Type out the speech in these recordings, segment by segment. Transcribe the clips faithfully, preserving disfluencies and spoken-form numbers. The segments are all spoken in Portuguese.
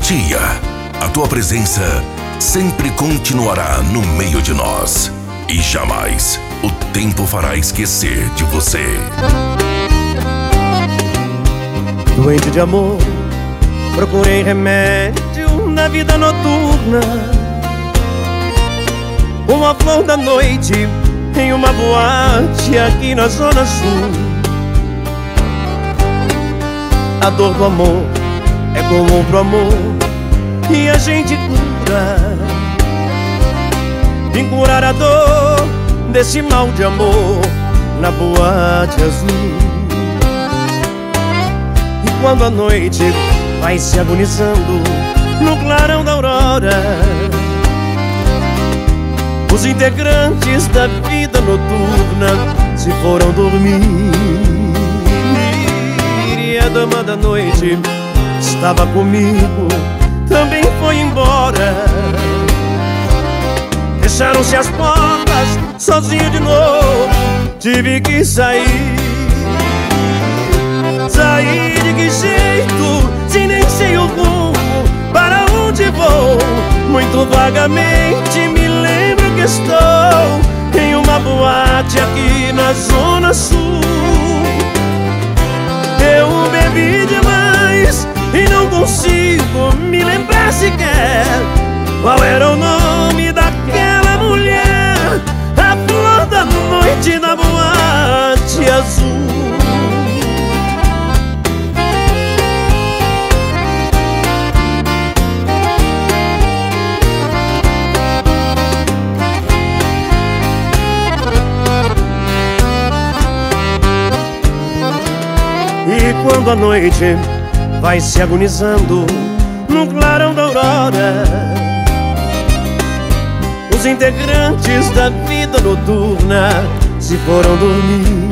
Tia, a tua presença sempre continuará no meio de nós e jamais o tempo fará esquecer de você. Doente de amor, procurei remédio na vida noturna, uma flor da noite em uma boate aqui na Zona Sul. A dor do amor é comum pro amor e a gente cura. Vim curar a dor desse mal de amor na boate azul. E quando a noite vai se agonizando no clarão da aurora, os integrantes da vida noturna se foram dormir. E a dama da noite estava comigo, também foi embora. Fecharam-se as portas, sozinho de novo, tive que sair. Sair de que jeito, se nem sei o rumo, para onde vou? Muito vagamente me lembro que estou em uma boate aqui na Zona Sul. Eu bebi demais e não consigo me lembrar sequer qual era o nome daquela mulher, a flor da noite na boate azul. E quando a noite vai se agonizando no clarão da aurora, os integrantes da vida noturna se foram dormir.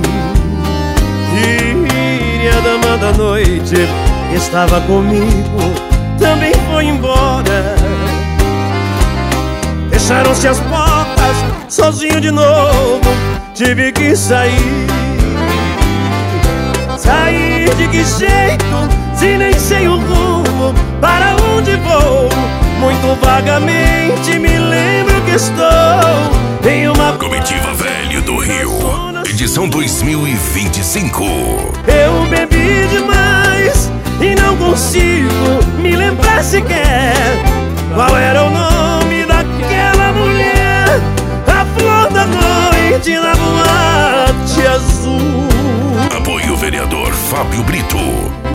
E a dama da noite que estava comigo também foi embora. Fecharam-se as portas, sozinho de novo, tive que sair. Sair de que jeito, se nem sei o rumo, para onde vou? Muito vagamente me lembro que estou em uma Comitiva Velho do Rio, edição dois mil e vinte e cinco. Eu bebi demais e não consigo me lembrar sequer qual era o nome daquela mulher, a flor da noite na boate azul. Apoio vereador Fábio Brito.